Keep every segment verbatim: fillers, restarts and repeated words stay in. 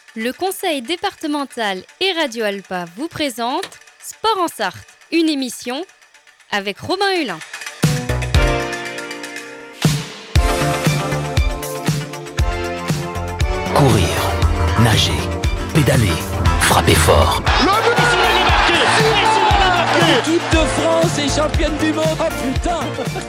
Le conseil départemental et Radio Alpa vous présente Sport en Sarthe, une émission avec Robin Hulin. Courir, nager, pédaler, frapper fort. Le but est marqué. L'équipe de France est championne du monde. Oh putain.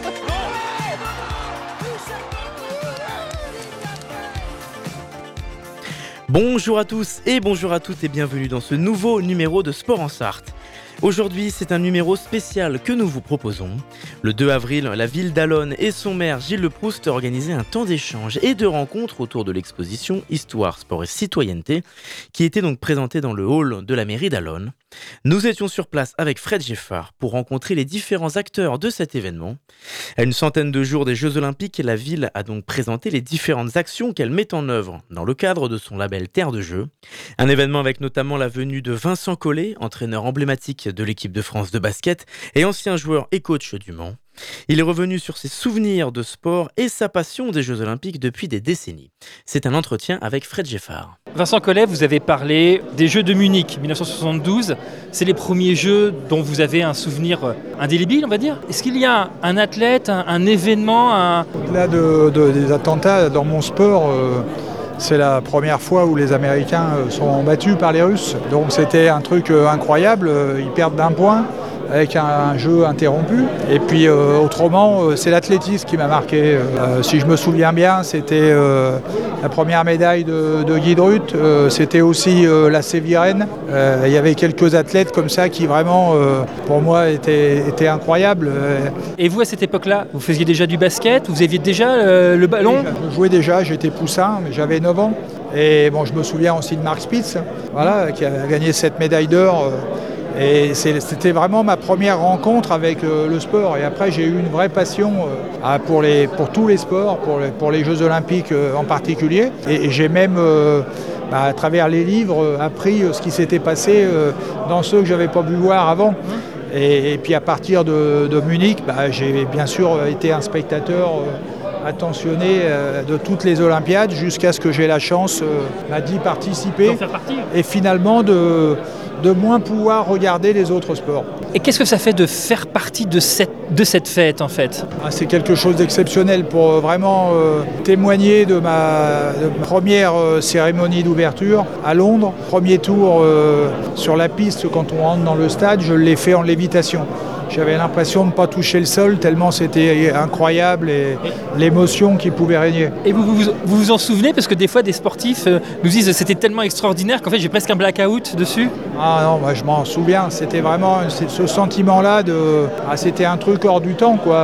Bonjour à tous et bonjour à toutes et bienvenue dans ce nouveau numéro de Sport en Sarthe. Aujourd'hui, c'est un numéro spécial que nous vous proposons. Le deux avril, la ville d'Allonnes et son maire Gilles Leproust organisaient un temps d'échange et de rencontres autour de l'exposition Histoire, Sport et Citoyenneté qui était donc présentée dans le hall de la mairie d'Allonnes. Nous étions sur place avec Fred Geffard pour rencontrer les différents acteurs de cet événement. À une centaine de jours des Jeux Olympiques, la ville a donc présenté les différentes actions qu'elle met en œuvre dans le cadre de son label Terre de Jeux. Un événement avec notamment la venue de Vincent Collet, entraîneur emblématique de l'équipe de France de basket et ancien joueur et coach du Mans. Il est revenu sur ses souvenirs de sport et sa passion des Jeux Olympiques depuis des décennies. C'est un entretien avec Fred Geffard. Vincent Collet, vous avez parlé des Jeux de Munich dix-neuf cent soixante-douze. C'est les premiers Jeux dont vous avez un souvenir indélébile, on va dire. Est-ce qu'il y a un athlète, un, un événement un... Au-delà de, de, des attentats, dans mon sport, euh, c'est la première fois où les Américains sont battus par les Russes. Donc c'était un truc euh, incroyable. Ils perdent d'un point avec un, un jeu interrompu. Et puis euh, autrement, euh, c'est l'athlétisme qui m'a marqué. Euh, si je me souviens bien, c'était euh, la première médaille de, de Guy Drut. Euh, c'était aussi euh, la Sévirène. Euh, il y avait quelques athlètes comme ça qui vraiment, euh, pour moi, étaient, étaient incroyables. Et vous, à cette époque-là, vous faisiez déjà du basket? Vous aviez déjà euh, le ballon? Je jouais déjà, j'étais poussin, mais j'avais neuf ans. Et bon, je me souviens aussi de Marc Spitz, voilà, qui a gagné cette médaille d'or. Euh, Et c'était vraiment ma première rencontre avec le, le sport. Et après, j'ai eu une vraie passion euh, pour, les, pour tous les sports, pour les, pour les Jeux Olympiques euh, en particulier. Et, et j'ai même, euh, bah, à travers les livres, euh, appris euh, ce qui s'était passé euh, dans ceux que je n'avais pas pu voir avant. Et, et puis à partir de, de Munich, bah, j'ai bien sûr été un spectateur euh, attentionné euh, de toutes les Olympiades jusqu'à ce que j'ai la chance euh, bah, d'y participer. Et finalement de... de moins pouvoir regarder les autres sports. Et qu'est-ce que ça fait de faire partie de cette, de cette fête en fait? Ah, c'est quelque chose d'exceptionnel pour vraiment euh, témoigner de ma, de ma première euh, cérémonie d'ouverture à Londres. Premier tour euh, sur la piste quand on rentre dans le stade, je l'ai fait en lévitation. J'avais l'impression de ne pas toucher le sol tellement c'était incroyable et l'émotion qui pouvait régner. Et vous vous, vous vous en souvenez? Parce que des fois des sportifs euh, nous disent que c'était tellement extraordinaire qu'en fait j'ai presque un blackout dessus. Ah non, moi je m'en souviens. C'était vraiment ce sentiment-là de... Ah, c'était un truc hors du temps, quoi.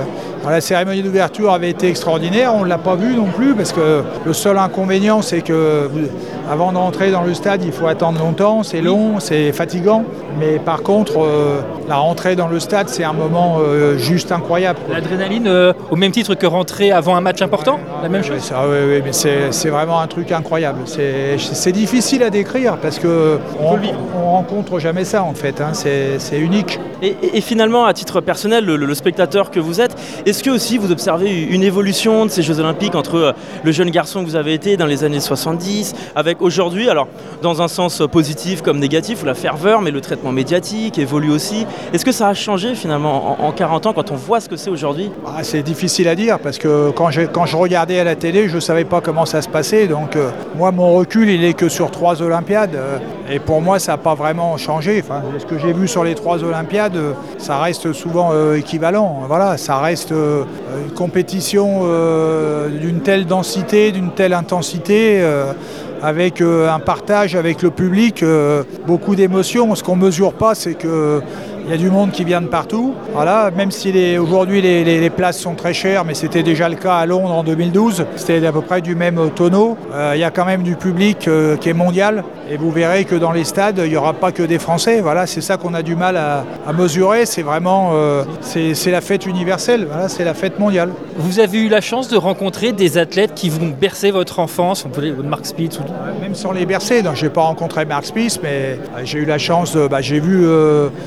La cérémonie d'ouverture avait été extraordinaire, on ne l'a pas vue non plus parce que le seul inconvénient c'est que avant d'entrer dans le stade il faut attendre longtemps, c'est long, c'est fatigant. Mais par contre, euh, la rentrée dans le stade c'est un moment euh, juste incroyable. L'adrénaline euh, au même titre que rentrer avant un match important, la même chose? Oui, ça, oui, oui, mais c'est, c'est vraiment un truc incroyable. C'est, c'est difficile à décrire parce qu'on ne rencontre jamais ça en fait, hein. c'est, c'est unique. Et, et, et finalement, à titre personnel, le, le spectateur que vous êtes, est-ce que aussi vous observez une évolution de ces Jeux Olympiques entre le jeune garçon que vous avez été dans les années soixante-dix avec aujourd'hui, alors dans un sens positif comme négatif, où la ferveur, mais le traitement médiatique évolue aussi. Est-ce que ça a changé finalement en, en quarante ans quand on voit ce que c'est aujourd'hui? Ah, c'est difficile à dire parce que quand, j'ai, quand je regardais à la télé, je ne savais pas comment ça se passait. Donc euh, moi, mon recul, il est que sur trois Olympiades. Euh, et pour moi, ça n'a pas vraiment changé. Enfin, ce que j'ai vu sur les trois Olympiades, euh, ça reste souvent euh, équivalent. Voilà, ça reste euh, une compétition euh, d'une telle densité, d'une telle intensité. Euh, avec euh, un partage avec le public, euh, beaucoup d'émotions. Ce qu'on ne mesure pas, c'est que il y a du monde qui vient de partout. Voilà, même si les, aujourd'hui les, les, les places sont très chères, mais c'était déjà le cas à Londres en deux mille douze, c'était à peu près du même tonneau. Euh, il y a quand même du public euh, qui est mondial et vous verrez que dans les stades, il n'y aura pas que des Français. Voilà, c'est ça qu'on a du mal à, à mesurer. C'est vraiment euh, c'est, c'est la fête universelle, voilà, c'est la fête mondiale. Vous avez eu la chance de rencontrer des athlètes qui vont bercer votre enfance, on peut dire Marc Spitz ou... Même sans les bercer, donc je n'ai pas rencontré Marc Spitz, mais j'ai eu la chance, de, bah, j'ai vu euh, Usain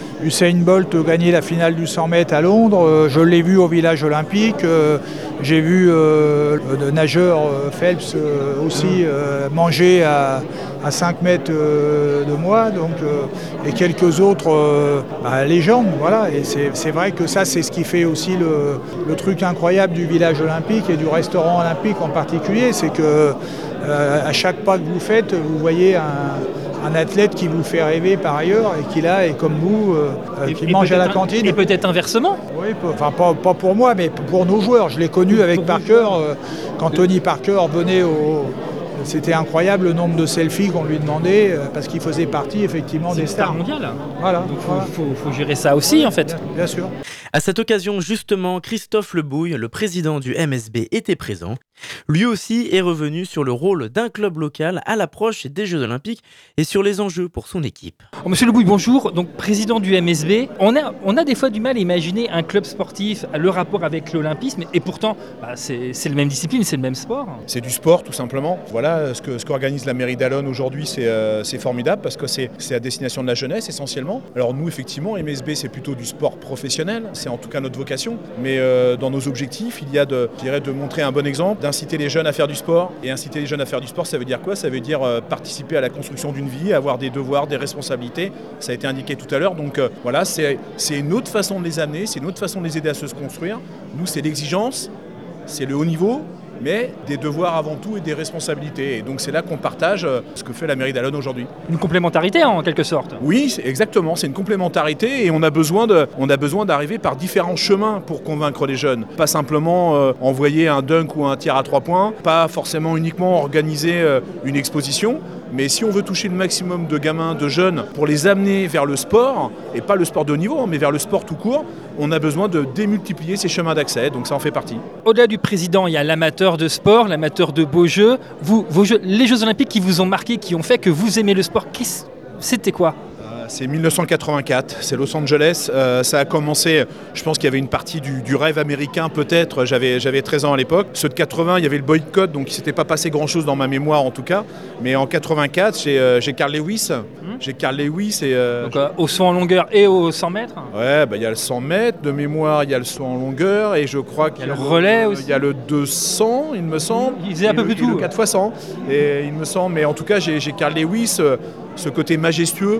Usain Bolt gagner la finale du cent mètres à Londres. Euh, je l'ai vu au village olympique. Euh, j'ai vu euh, le nageur euh, Phelps euh, aussi euh, manger à, à cinq mètres euh, de moi. Donc, euh, et quelques autres euh, bah, légendes. Voilà. Et c'est, c'est vrai que ça, c'est ce qui fait aussi le, le truc incroyable du village olympique et du restaurant olympique en particulier. C'est que euh, à chaque pas que vous faites, vous voyez un, un athlète qui vous fait rêver par ailleurs et qui là est comme vous, euh, Et- qui et mange à la peut-être un- cantine. Et peut-être inversement. Oui, peu- enfin pas, pas pour moi, mais pour nos joueurs. Je l'ai connu avec Parker. euh, quand Tony Parker venait au... C'était incroyable le nombre de selfies qu'on lui demandait euh, parce qu'il faisait partie effectivement C'est des une star stars. mondiale. Voilà, Donc faut, voilà. faut- faut gérer ça aussi en fait. Bien, bien sûr. À cette occasion, justement, Christophe Lebouille, le président du M S B, était présent. Lui aussi est revenu sur le rôle d'un club local à l'approche des Jeux Olympiques et sur les enjeux pour son équipe. Oh, Monsieur Lebouille, bonjour. Donc président du M S B. On a, on a des fois du mal à imaginer un club sportif, le rapport avec l'olympisme, et pourtant bah, c'est, c'est la même discipline, c'est le même sport. C'est du sport tout simplement. Voilà ce, que, ce qu'organise la mairie d'Allonne aujourd'hui, c'est, euh, c'est formidable parce que c'est, c'est à destination de la jeunesse essentiellement. Alors nous effectivement, M S B c'est plutôt du sport professionnel, c'est en tout cas notre vocation. Mais euh, dans nos objectifs, il y a de, je dirais, de montrer un bon exemple, d'inciter les jeunes à faire du sport. Et inciter les jeunes à faire du sport, ça veut dire quoi ? Ça veut dire euh, participer à la construction d'une vie, avoir des devoirs, des responsabilités. Ça a été indiqué tout à l'heure. Donc euh, voilà, c'est, c'est une autre façon de les amener, c'est une autre façon de les aider à se construire. Nous, c'est l'exigence, c'est le haut niveau, mais des devoirs avant tout et des responsabilités. Et donc c'est là qu'on partage euh, ce que fait la mairie d'Allonne aujourd'hui. Une complémentarité en quelque sorte. Oui, c'est exactement, c'est une complémentarité et on a besoin de, on a besoin d'arriver par différents chemins pour convaincre les jeunes. Pas simplement euh, envoyer un dunk ou un tir à trois points, pas forcément uniquement organiser euh, une exposition, mais si on veut toucher le maximum de gamins, de jeunes, pour les amener vers le sport, et pas le sport de haut niveau, mais vers le sport tout court, on a besoin de démultiplier ces chemins d'accès, donc ça en fait partie. Au-delà du président, il y a l'amateur de sport, l'amateur de beaux jeux. Vous, vos jeux, les Jeux Olympiques qui vous ont marqué, qui ont fait que vous aimez le sport, qu'est-ce- c'était quoi ? C'est dix-neuf cent quatre-vingt-quatre, c'est Los Angeles. Euh, ça a commencé, je pense qu'il y avait une partie du, du rêve américain peut-être, j'avais, j'avais treize ans à l'époque. Ceux de quatre-vingts, il y avait le boycott, donc il ne s'était pas passé grand-chose dans ma mémoire en tout cas. Mais en quatre-vingt-quatre, j'ai, euh, j'ai Carl Lewis. Mmh. J'ai Carl Lewis et... euh, Donc, euh, au saut en longueur et au cent mètres. Ouais, bah, il y a le cent mètres, de mémoire, il y a le saut en longueur et je crois qu'il Il y a le relais aussi. Il y a le deux cents, il me semble. Il faisait un Et peu le- plus et tout. Le quatre fois cent, et il me semble. Mais en tout cas, j'ai, j'ai Carl Lewis, euh, ce côté majestueux.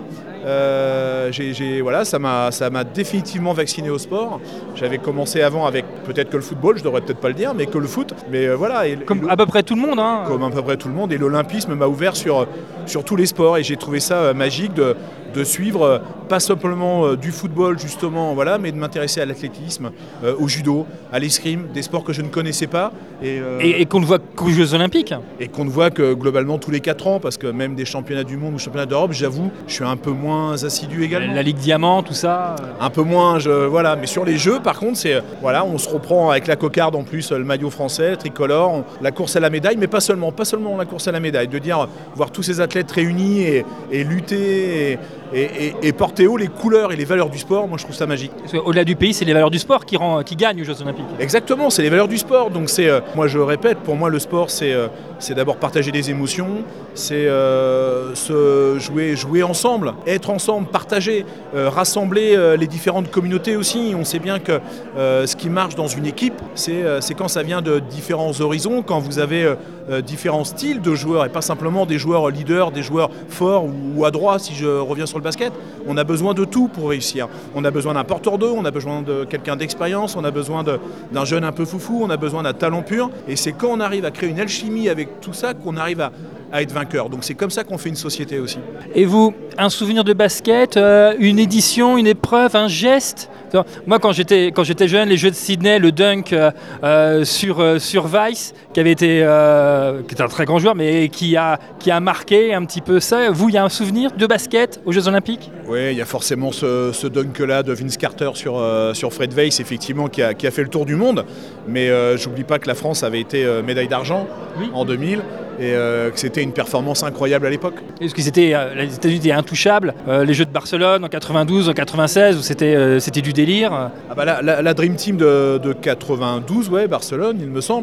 Euh, j'ai, j'ai, voilà, ça m'a, ça m'a définitivement vacciné au sport. J'avais commencé avant avec peut-être que le football, je devrais peut-être pas le dire, mais que le foot. Mais euh, voilà. Et, Comme et le- à peu près tout le monde. Hein. comme à peu près tout le monde. Et l'olympisme m'a ouvert sur, sur tous les sports. Et j'ai trouvé ça euh, magique de, de suivre, euh, pas simplement euh, du football justement, voilà, mais de m'intéresser à l'athlétisme, euh, au judo, à l'escrime, des sports que je ne connaissais pas. Et, euh, Et, et qu'on ne voit qu'aux Jeux Olympiques. et qu'on ne voit que globalement tous les quatre ans, parce que même des championnats du monde ou championnats d'Europe, j'avoue, je suis un peu moins assidu également. La Ligue Diamant, tout ça. euh, Un peu moins, je, voilà. Mais sur les jeux, par contre, c'est, euh, voilà, on se reprend avec la cocarde en plus, euh, le maillot français, le tricolore, on- la course à la médaille, mais pas seulement, pas seulement la course à la médaille, de dire, voir tous ces athlètes réunis et, et lutter et, et, et- et porter haut les couleurs et les valeurs du sport, moi je trouve ça magique. Parce que au-delà du pays, c'est les valeurs du sport qui, rend, qui gagnent aux Jeux Olympiques. Exactement, c'est les valeurs du sport. Donc c'est, euh, moi je répète, pour moi le sport c'est, euh, c'est d'abord partager des émotions, c'est euh, se jouer, jouer ensemble, être ensemble, partager, euh, rassembler euh, les différentes communautés aussi. On sait bien que euh, ce qui marche dans une équipe, c'est, euh, c'est quand ça vient de différents horizons, quand vous avez euh, euh, différents styles de joueurs et pas simplement des joueurs leaders, des joueurs forts ou, ou adroits si je reviens sur le basket. On a besoin de tout pour réussir. On a besoin d'un porteur d'eau, on a besoin de quelqu'un d'expérience, on a besoin de, d'un jeune un peu foufou, on a besoin d'un talent pur. Et c'est quand on arrive à créer une alchimie avec tout ça qu'on arrive à, à être vainqueur. Donc c'est comme ça qu'on fait une société aussi. Et vous, un souvenir de basket, euh, une édition, une épreuve, un geste ? Non, moi, quand j'étais, quand j'étais jeune, les Jeux de Sydney, le dunk euh, euh, sur, euh, sur Weiss, qui avait été, euh, qui était un très grand joueur, mais qui a, qui a marqué un petit peu ça. Vous, il y a un souvenir de basket aux Jeux Olympiques ? Oui, il y a forcément ce, ce dunk-là de Vince Carter sur, euh, sur Fred Weiss, effectivement, qui a, qui a fait le tour du monde. Mais euh, j'oublie pas que la France avait été euh, médaille d'argent Oui. en deux mille et euh, que c'était une performance incroyable à l'époque. Parce que c'était, euh, les États-Unis étaient intouchables. Euh, les Jeux de Barcelone en quatre-vingt-douze, en quatre-vingt-seize, où c'était, euh, c'était du délire. Ah bah la, la, la Dream Team de, de quatre-vingt-douze, ouais, Barcelone, il me semble.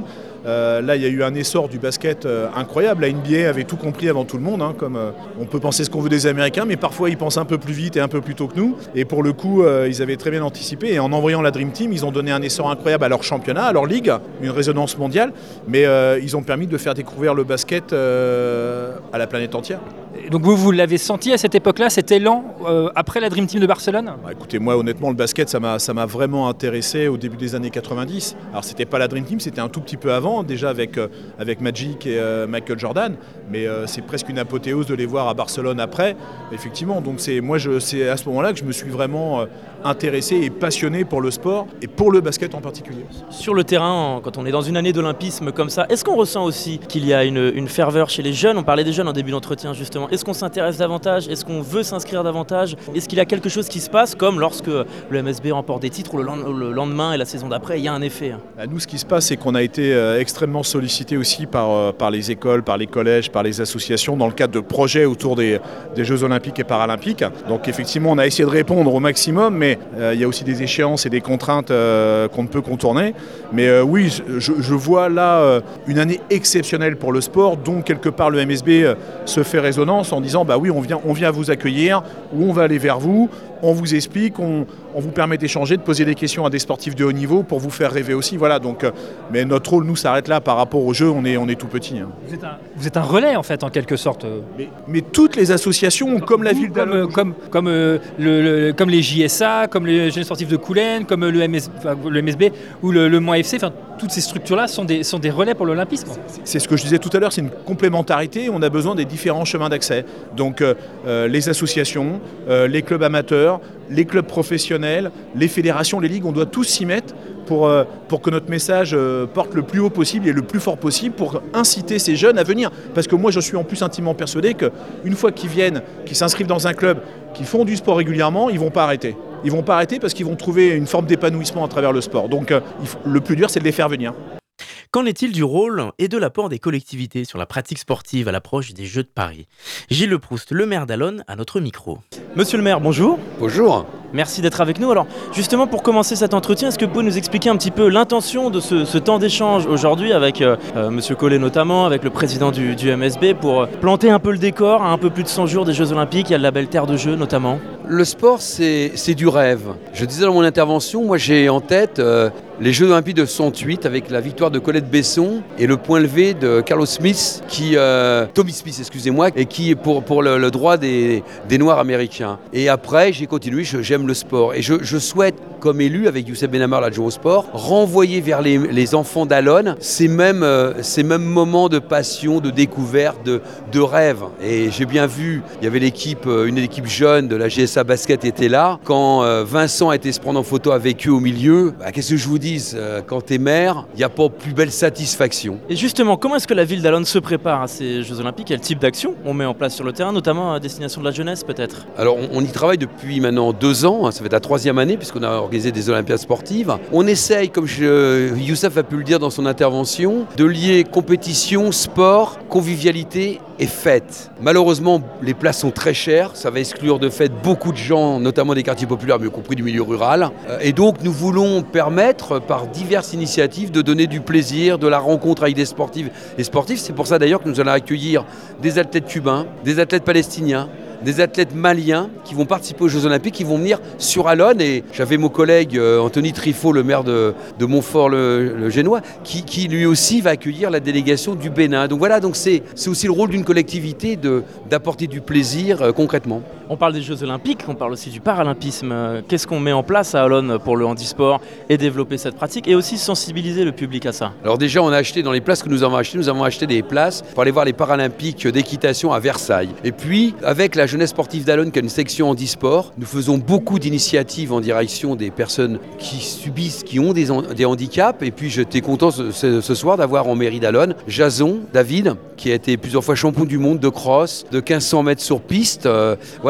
Euh, là, il y a eu un essor du basket euh, incroyable. La N B A avait tout compris avant tout le monde, hein, comme euh, on peut penser ce qu'on veut des Américains, mais parfois ils pensent un peu plus vite et un peu plus tôt que nous. Et pour le coup, euh, ils avaient très bien anticipé. Et en envoyant la Dream Team, ils ont donné un essor incroyable à leur championnat, à leur ligue, une résonance mondiale. Mais euh, ils ont permis de faire découvrir le basket euh, à la planète entière. Et donc vous, vous l'avez senti à cette époque-là, cet élan euh, après la Dream Team de Barcelone ? Bah, écoutez, moi honnêtement, le basket, ça m'a, ça m'a vraiment intéressé au début des années quatre-vingt-dix. Alors c'était pas la Dream Team, c'était un tout petit peu avant, déjà avec, euh, avec Magic et euh, Michael Jordan. Mais euh, c'est presque une apothéose de les voir à Barcelone après, effectivement. Donc c'est, moi, je, c'est à ce moment-là que je me suis vraiment euh, intéressé et passionné pour le sport et pour le basket en particulier. Sur le terrain, quand on est dans une année d'olympisme comme ça, est-ce qu'on ressent aussi qu'il y a une, une ferveur chez les jeunes ? On parlait des jeunes en début d'entretien justement. Est-ce qu'on s'intéresse davantage ? Est-ce qu'on veut s'inscrire davantage ? Est-ce qu'il y a quelque chose qui se passe comme lorsque le M S B remporte des titres ou le lendemain et la saison d'après, il y a un effet ? À nous, ce qui se passe, c'est qu'on a été euh, extrêmement sollicité aussi par, euh, par les écoles, par les collèges, par les associations dans le cadre de projets autour des, des Jeux Olympiques et Paralympiques. Donc effectivement, on a essayé de répondre au maximum, mais euh, il y a aussi des échéances et des contraintes euh, qu'on ne peut contourner. Mais euh, oui, je, je vois là euh, une année exceptionnelle pour le sport, dont quelque part le M S B euh, se fait résonance en disant bah oui, on vient, on vient vous accueillir, ou on va aller vers vous. On vous explique, on, on vous permet d'échanger, de poser des questions à des sportifs de haut niveau pour vous faire rêver aussi. Voilà, donc, euh, mais notre rôle, nous, s'arrête là par rapport au jeu, on est, on est tout petit. Hein. Vous êtes, un, vous êtes un relais, en fait, en quelque sorte. Mais, mais toutes les associations, comme, comme la ville d'Alonne... Comme, comme, comme, euh, le, le, comme les J S A, comme les jeunes sportifs de Coulennes, comme le, M S, enfin, le M S B ou le, le Mans F C, enfin, toutes ces structures-là sont des, sont des relais pour l'olympisme. C'est, c'est ce que je disais tout à l'heure, c'est une complémentarité, on a besoin des différents chemins d'accès. Donc euh, euh, les associations, euh, les clubs amateurs, les clubs professionnels, les fédérations, les ligues, on doit tous s'y mettre pour, euh, pour que notre message euh, porte le plus haut possible et le plus fort possible pour inciter ces jeunes à venir. Parce que moi, je suis en plus intimement persuadé qu'une fois qu'ils viennent, qu'ils s'inscrivent dans un club, qu'ils font du sport régulièrement, ils ne vont pas arrêter. Ils ne vont pas arrêter parce qu'ils vont trouver une forme d'épanouissement à travers le sport. Donc euh, il faut, le plus dur, c'est de les faire venir. Qu'en est-il du rôle et de l'apport des collectivités sur la pratique sportive à l'approche des Jeux de Paris ? Gilles Le Proust, le maire d'Alonne, à notre micro. Monsieur le maire, bonjour. Bonjour. Merci d'être avec nous. Alors, justement, pour commencer cet entretien, est-ce que vous pouvez nous expliquer un petit peu l'intention de ce, ce temps d'échange aujourd'hui avec euh, euh, Monsieur Collet notamment, avec le président du, du M S B, pour planter un peu le décor à un peu plus de cent jours des Jeux Olympiques, il y a le label Terre de Jeux notamment. Le sport, c'est, c'est du rêve. Je disais dans mon intervention, moi j'ai en tête euh, les Jeux Olympiques de soixante-huit avec la victoire de Colette Besson et le point levé de Carlos Smith, qui, euh, Tommy Smith, excusez-moi, et qui pour, pour le, le droit des, des Noirs américains. Et après, j'ai continué, je, j'aime le sport. Et je, je souhaite, comme élu avec Youssef Benamar, l'adjoint au sport, renvoyer vers les, les enfants d'Alonne ces mêmes, euh, ces mêmes moments de passion, de découverte, de, de rêve. Et j'ai bien vu, il y avait l'équipe, une équipe jeune de la G S A Basket était là. Quand euh, Vincent a été se prendre en photo avec eux au milieu, bah, qu'est-ce que je vous dis, euh, quand t'es maire, il n'y a pas plus belle satisfaction. Et justement, comment est-ce que la ville d'Alonne se prépare à ces Jeux Olympiques ? Quel type d'action on met en place sur le terrain, notamment à destination de la jeunesse peut-être ? Alors on, on y travaille depuis maintenant deux ans, hein, ça fait la troisième année puisqu'on a organisé des Olympiades sportives. On essaye, comme je, Youssef a pu le dire dans son intervention, de lier compétition, sport, convivialité et fête. Malheureusement, les places sont très chères, ça va exclure de fait beaucoup de gens, notamment des quartiers populaires, mais y compris du milieu rural. Et donc nous voulons permettre, par diverses initiatives, de donner du plaisir, de la rencontre avec des sportifs et sportifs. C'est pour ça d'ailleurs que nous allons accueillir des athlètes cubains, des athlètes palestiniens, des athlètes maliens qui vont participer aux Jeux Olympiques, qui vont venir sur Alonne. Et j'avais mon collègue euh, Anthony Trifot, le maire de, de Montfort-le-Génois, qui, qui lui aussi va accueillir la délégation du Bénin. Donc voilà, donc c'est, c'est aussi le rôle d'une collectivité de, d'apporter du plaisir euh, concrètement. On parle des Jeux Olympiques, on parle aussi du paralympisme. Qu'est-ce qu'on met en place à Alonne pour le handisport et développer cette pratique et aussi sensibiliser le public à ça ? Alors déjà, on a acheté dans les places que nous avons achetées, nous avons acheté des places pour aller voir les Paralympiques d'équitation à Versailles. Et puis, avec la jeunesse sportive d'Alonne, qui a une section handisport, nous faisons beaucoup d'initiatives en direction des personnes qui subissent, qui ont des, des handicaps. Et puis, j'étais content ce, ce, ce soir d'avoir en mairie d'Alonne Jason David, qui a été plusieurs fois champion du monde de cross, de quinze cents mètres sur piste. Euh, voilà.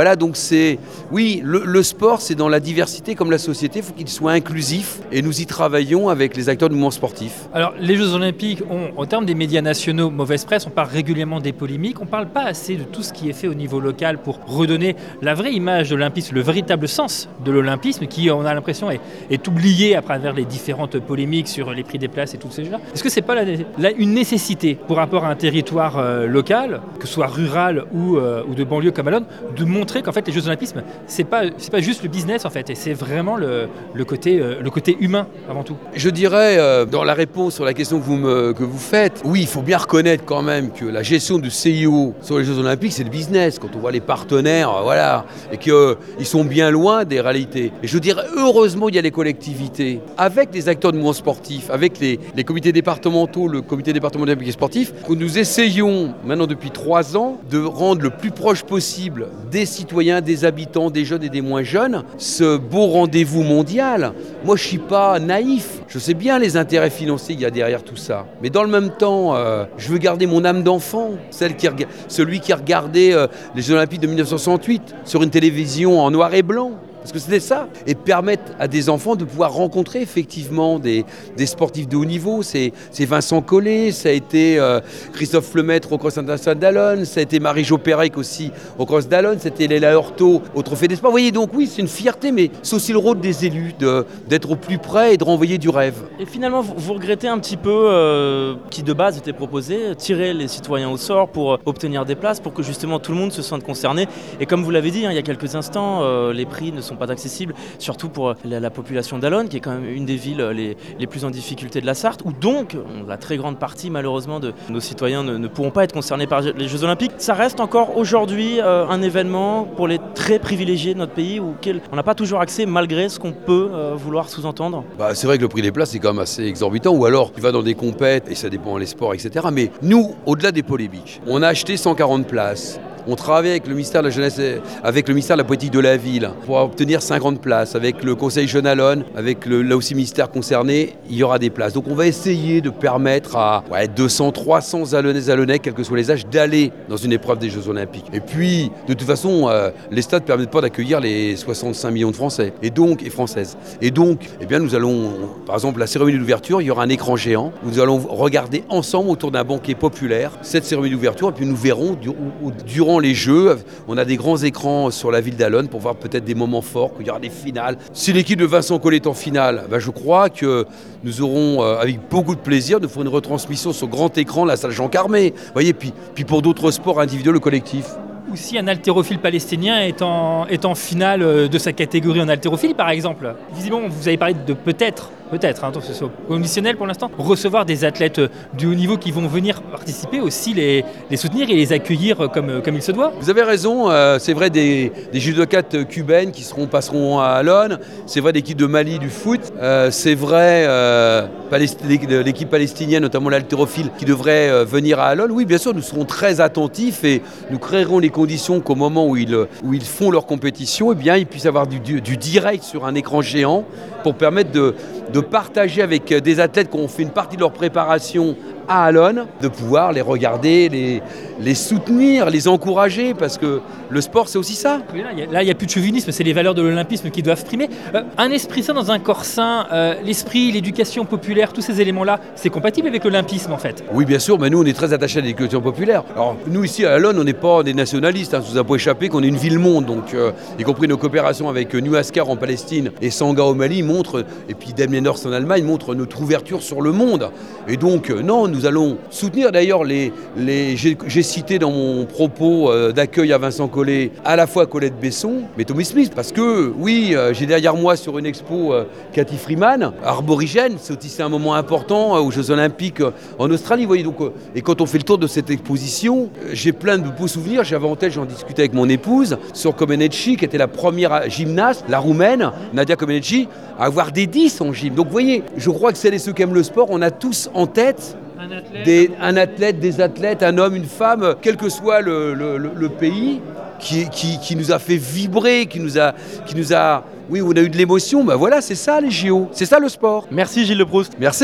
Voilà, donc c'est... Oui, le, le sport, c'est dans la diversité comme la société, il faut qu'il soit inclusif et nous y travaillons avec les acteurs du mouvement sportif. Alors, les Jeux Olympiques ont, en termes des médias nationaux, mauvaise presse, on parle régulièrement des polémiques, on ne parle pas assez de tout ce qui est fait au niveau local pour redonner la vraie image de l'olympisme, le véritable sens de l'olympisme qui, on a l'impression, est, est oublié à travers les différentes polémiques sur les prix des places et tout ce genre. Est-ce que ce n'est pas la, la, une nécessité pour rapport à un territoire euh, local, que ce soit rural ou, euh, ou de banlieue comme Allonne, de montrer qu'en fait les Jeux Olympismes, c'est pas, c'est pas juste le business en fait, et c'est vraiment le, le, côté, euh, le côté humain avant tout. Je dirais, euh, dans la réponse sur la question que vous, me, que vous faites, oui, il faut bien reconnaître quand même que la gestion du C I O sur les Jeux Olympiques, c'est le business. Quand on voit les partenaires, euh, voilà, et qu'ils euh, sont bien loin des réalités. Et je dirais, heureusement, il y a les collectivités, avec les acteurs du mouvement sportif, avec les, les comités départementaux, le comité départemental olympique et sportif, que nous essayons, maintenant depuis trois ans, de rendre le plus proche possible des citoyens, des habitants, des jeunes et des moins jeunes, ce beau rendez-vous mondial. Moi, je ne suis pas naïf. Je sais bien les intérêts financiers qu'il y a derrière tout ça. Mais dans le même temps, euh, je veux garder mon âme d'enfant, celle qui, celui qui a regardé euh, les Jeux Olympiques de dix-neuf cent soixante-huit sur une télévision en noir et blanc. Parce que c'était ça. Et permettre à des enfants de pouvoir rencontrer effectivement des, des sportifs de haut niveau. C'est, c'est Vincent Collet, ça a été euh, Christophe Lemaitre au Cross International d'Allonne, ça a été Marie-Jo Pérec aussi au Cross d'Allonne, c'était Léla Heurtaud au Trophée des Sports. Vous voyez, donc oui, c'est une fierté, mais c'est aussi le rôle des élus de, d'être au plus près et de renvoyer du rêve. Et finalement, vous, vous regrettez un petit peu, euh, qui de base était proposé, tirer les citoyens au sort pour euh, obtenir des places, pour que justement tout le monde se sente concerné. Et comme vous l'avez dit, hein, il y a quelques instants, euh, les prix ne sont pas accessibles, surtout pour la, la population d'Allonne, qui est quand même une des villes les, les plus en difficulté de la Sarthe, où donc la très grande partie malheureusement de nos citoyens ne, ne pourront pas être concernés par les Jeux Olympiques. Ça reste encore aujourd'hui euh, un événement pour les très privilégiés de notre pays, auquel on n'a pas toujours accès malgré ce qu'on peut euh, vouloir sous-entendre. Bah, c'est vrai que le prix des places est quand même assez exorbitant, ou alors tu vas dans des compètes, et ça dépend des sports, et cetera. Mais nous, au-delà des polémiques, on a acheté cent quarante places. On travaille avec le ministère de la Jeunesse, avec le ministère de la Politique de la Ville pour obtenir cinquante places. Avec le Conseil Jeune Allonne, avec le, là aussi ministère concerné, il y aura des places. Donc on va essayer de permettre à ouais, deux cents, trois cents Allonnaises, Allonnais, quels que soient les âges, d'aller dans une épreuve des Jeux Olympiques. Et puis, de toute façon, euh, les stades ne permettent pas d'accueillir les soixante-cinq millions de Français et donc et Françaises. Et donc, eh bien, nous allons, par exemple, la cérémonie d'ouverture, il y aura un écran géant où nous allons regarder ensemble autour d'un banquet populaire cette cérémonie d'ouverture. Et puis nous verrons du, ou, durant les Jeux, on a des grands écrans sur la ville d'Allonne pour voir peut-être des moments forts, qu'il y aura des finales. Si l'équipe de Vincent Collet est en finale, ben je crois que nous aurons, euh, avec beaucoup de plaisir, nous ferons une retransmission sur grand écran, la salle Jean Carmé. Vous voyez, puis, puis pour d'autres sports individuels, le collectif. Ou si un haltérophile palestinien est en, est en finale de sa catégorie en haltérophilie, par exemple. Visiblement, vous avez parlé de peut-être, peut-être, hein, c'est conditionnel pour l'instant, recevoir des athlètes du haut niveau qui vont venir participer, aussi les, les soutenir et les accueillir comme, comme il se doit. Vous avez raison, euh, c'est vrai des, des judokates cubaines qui seront, passeront à Allonne, c'est vrai l'équipe de Mali du foot, euh, c'est vrai euh, l'équipe palestinienne, notamment l'haltérophile, qui devrait euh, venir à Allonne. Oui, bien sûr, nous serons très attentifs et nous créerons les conditions qu'au moment où ils, où ils font leur compétition, eh bien, ils puissent avoir du, du, du direct sur un écran géant pour permettre de, de partager avec des athlètes qui ont fait une partie de leur préparation à Allonne, de pouvoir les regarder, les, les soutenir, les encourager, parce que le sport, c'est aussi ça. Là, il n'y a plus de chauvinisme, c'est les valeurs de l'olympisme qui doivent primer. Euh, un esprit sain dans un corps sain, euh, l'esprit, l'éducation populaire, tous ces éléments-là, c'est compatible avec l'olympisme, en fait. Oui, bien sûr, mais nous, on est très attachés à l'éducation populaire. Alors, nous, ici, à Allonne, on n'est pas des nationalistes, hein, ça nous a pas échappé qu'on est une ville-monde, donc, euh, y compris nos coopérations avec New Askar en Palestine et Sanga au Mali montrent, et puis Demlenhorst en Allemagne, montrent notre ouverture sur le monde. Et donc, euh, non, nous allons soutenir d'ailleurs les... les j'ai, j'ai cité dans mon propos euh, d'accueil à Vincent Collet à la fois Colette Besson, mais Tommy Smith, parce que oui, euh, j'ai derrière moi sur une expo euh, Cathy Freeman, arborigène, c'est aussi un moment important euh, aux Jeux Olympiques euh, en Australie, vous voyez, donc, euh, et quand on fait le tour de cette exposition, euh, j'ai plein de beaux souvenirs, j'avais en tête, j'en discutais avec mon épouse, sur Comeneci, qui était la première gymnaste, la roumaine, Nadia Comeneci, à avoir des dix en gym. Donc vous voyez, je crois que celles et ceux qui aiment le sport, on a tous en tête un athlète, des, un athlète des athlètes, un homme, une femme, quel que soit le, le, le, le pays, qui, qui, qui nous a fait vibrer, qui nous a, qui nous a, oui, on a eu de l'émotion. Ben voilà, c'est ça les J O, c'est ça le sport. Merci Gilles Le Proust. Merci.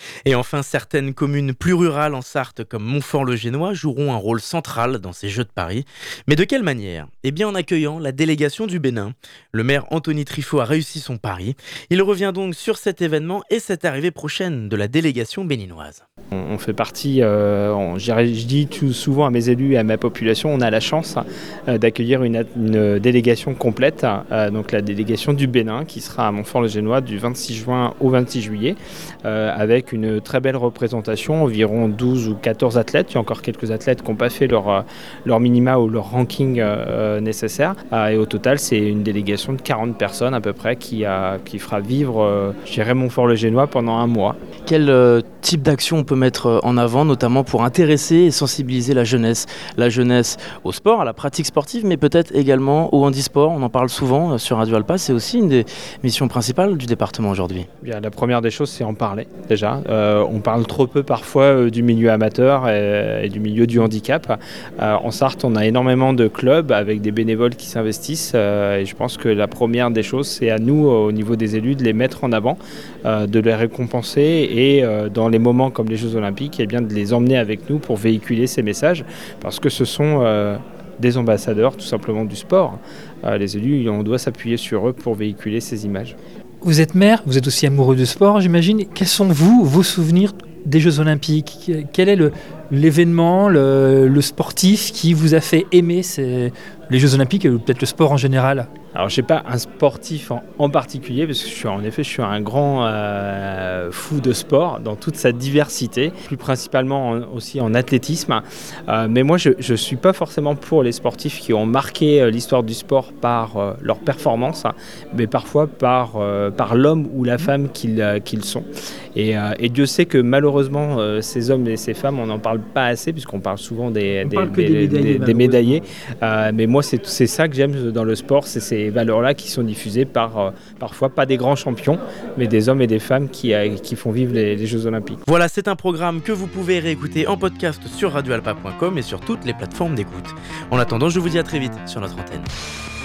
Et enfin, certaines communes plus rurales en Sarthe, comme Montfort-le-Génois, joueront un rôle central dans ces Jeux de Paris. Mais de quelle manière ? Eh bien en accueillant la délégation du Bénin. Le maire Anthony Trifot a réussi son pari. Il revient donc sur cet événement et cette arrivée prochaine de la délégation béninoise. On fait partie, euh, on, je dis tout souvent à mes élus et à ma population, on a la chance euh, d'accueillir une, une délégation complète, euh, donc la délégation du Bénin qui sera à Montfort-le-Génois du vingt-six juin au vingt-six juillet, euh, avec une très belle représentation, environ douze ou quatorze athlètes. Il y a encore quelques athlètes qui n'ont pas fait leur, leur minima ou leur ranking euh, nécessaire. Euh, et au total, c'est une délégation de quarante personnes à peu près qui, a, qui fera vivre, euh, je dirais, Montfort-le-Génois pendant un mois. Quel euh, type d'action on peut mettre en avant, notamment pour intéresser et sensibiliser la jeunesse La jeunesse au sport, à la pratique sportive, mais peut-être également au handisport. On en parle souvent sur Radio Alpa. C'est aussi une des missions principales du département aujourd'hui. Bien, la première des choses, c'est en parler déjà. Euh, on parle trop peu parfois euh, du milieu amateur et, et du milieu du handicap. Euh, en Sarthe, on a énormément de clubs avec des bénévoles qui s'investissent. Euh, et je pense que la première des choses, c'est à nous, au niveau des élus, de les mettre en avant, euh, de les récompenser et euh, dans les moments comme les Jeux Olympiques, eh bien, de les emmener avec nous pour véhiculer ces messages, parce que ce sont euh, des ambassadeurs tout simplement du sport. Euh, les élus, on doit s'appuyer sur eux pour véhiculer ces images. Vous êtes maire, vous êtes aussi amoureux du sport, j'imagine. Quels sont, vous, vos souvenirs des Jeux Olympiques ? Quel est le, l'événement, le, le sportif qui vous a fait aimer ces, les Jeux Olympiques et peut-être le sport en général ? Alors, je n'ai pas un sportif en, en particulier, parce que je suis, en effet, je suis un grand euh, fou de sport dans toute sa diversité, plus principalement en, aussi en athlétisme. Euh, mais moi, je ne suis pas forcément pour les sportifs qui ont marqué euh, l'histoire du sport par euh, leur performance, hein, mais parfois par, euh, par l'homme ou la femme qu'ils, euh, qu'ils sont. Et, euh, et Dieu sait que malheureusement, euh, ces hommes et ces femmes, on n'en parle pas assez, puisqu'on parle souvent des, des, des, des médaillés. Des, des médaillés. Euh, mais moi, c'est, c'est ça que j'aime dans le sport, c'est ces valeurs-là qui sont diffusées par, euh, parfois pas des grands champions, mais des hommes et des femmes qui, euh, qui font vivre les, les Jeux Olympiques. Voilà, c'est un programme que vous pouvez réécouter en podcast sur radio alpa point com et sur toutes les plateformes d'écoute. En attendant, je vous dis à très vite sur notre antenne.